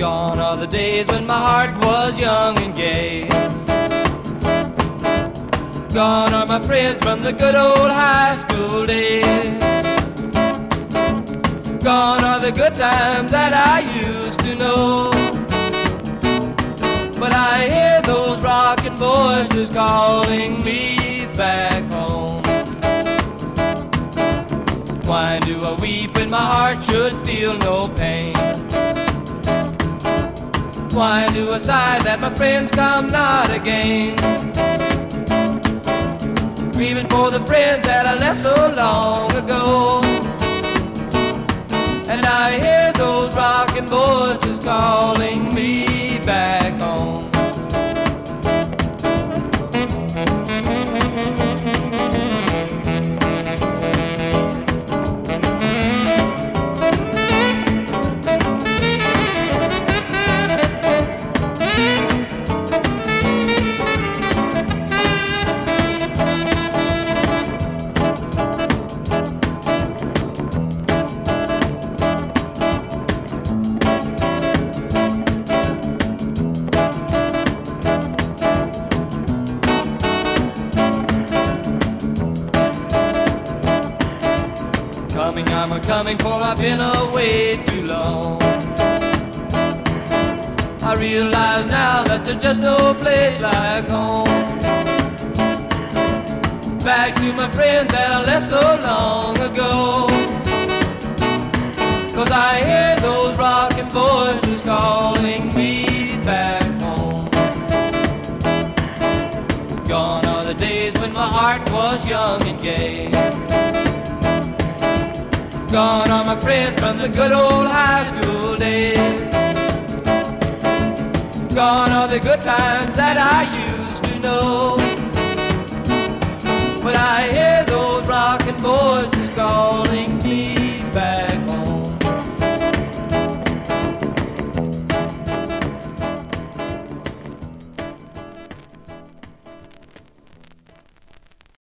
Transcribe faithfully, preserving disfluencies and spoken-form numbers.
Gone are the days when my heart was young and gay. Gone are my friends from the good old high school days. Gone are the good times that I used to know. But I hear those rocking voices calling me back home. Why do I weep when my heart should feel no pain? Why do I sigh that my friends come not again? Grieving for the friends that I left so long ago. And I hear those rocking voices calling me back home. Coming, I'm a coming, for I've been away too long. I realize now that there's just no place like home. Back to my friends that I left so long ago. 'Cause I hear those rocking voices calling me back home. Gone are the days when my heart was young and gay. Gone are my friends from the good old high school days. Gone are the good times that I used to know. But I hear those rocking boys